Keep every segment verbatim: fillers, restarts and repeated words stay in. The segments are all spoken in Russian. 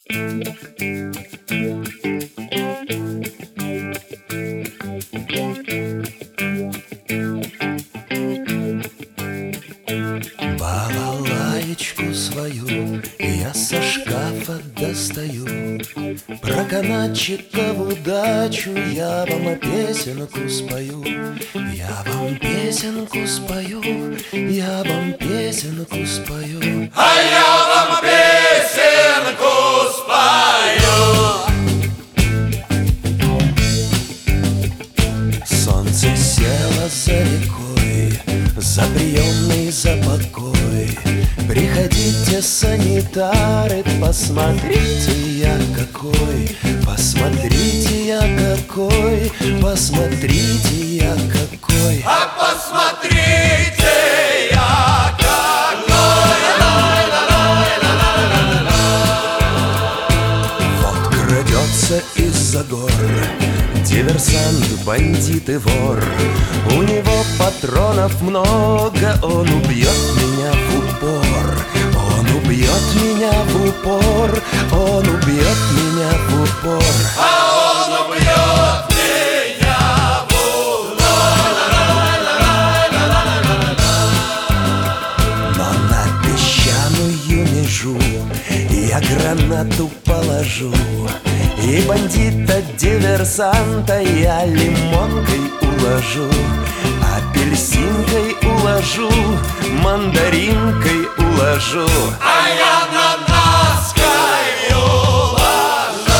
Балалаечку свою я со шкафа достаю, про канатчика в удачу я вам песенку спою. Я вам песенку спою, я вам песенку спою. А я вам песенку спою. Солнце село за рекой, за приемный, за покой. Приходите, санитары, посмотрите я какой, посмотрите я какой, посмотрите я какой. А посмотрите я какой. Вот крадется из-за гор диверсант, бандит и вор. У него патронов много, он убьет меня в упор. Он убьет меня в упор, он убьет меня в упор. А он убьет меня в упор. Но на песчаную межу я гранату положу, и бандита-диверсанта я лимонкой уложу, апельсинкой уложу, мандаринкой уложу. А я ананаской уложу.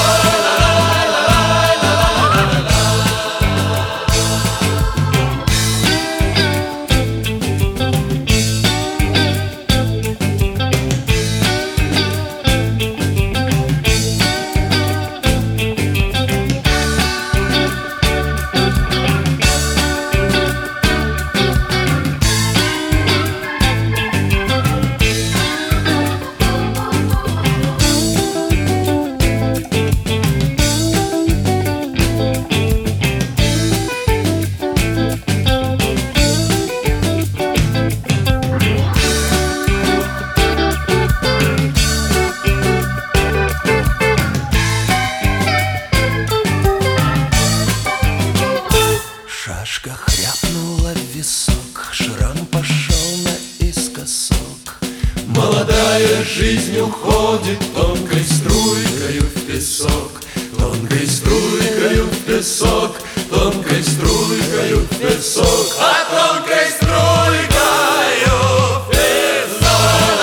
Шашка хряпнула в висок, шрам пошел наискосок. Молодая жизнь уходит тонкой струйкою в песок, тонкой струйкою в песок, тонкой струйкою в песок, а тонкой струйкою в песок.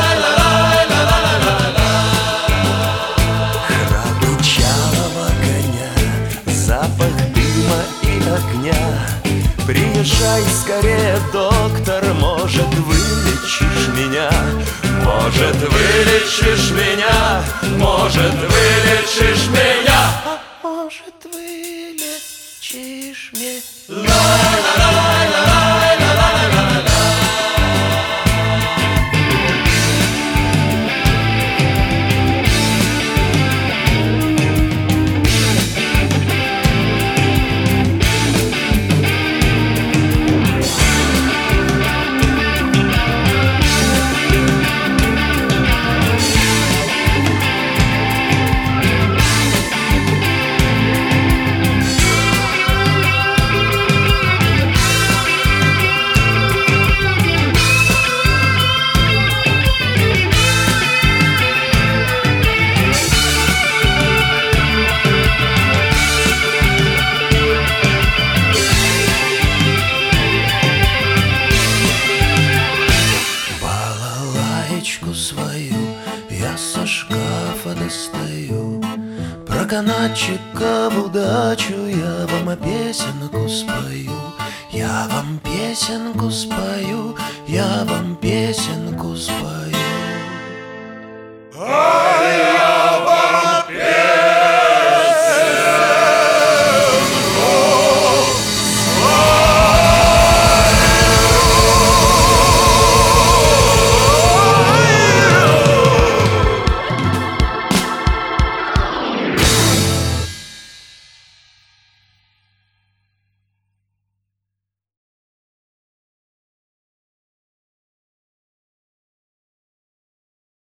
Храпы чалого коня, запах дыма и огня. Приезжай скорее, доктор, может, вылечишь меня. Может, вылечишь меня, может, вылечишь меня. А может, вылечишь меня. Свою я со шкафа достаю, про канатчика в удачу я вам песенку спою. Я вам песенку спою, я вам песенку спою.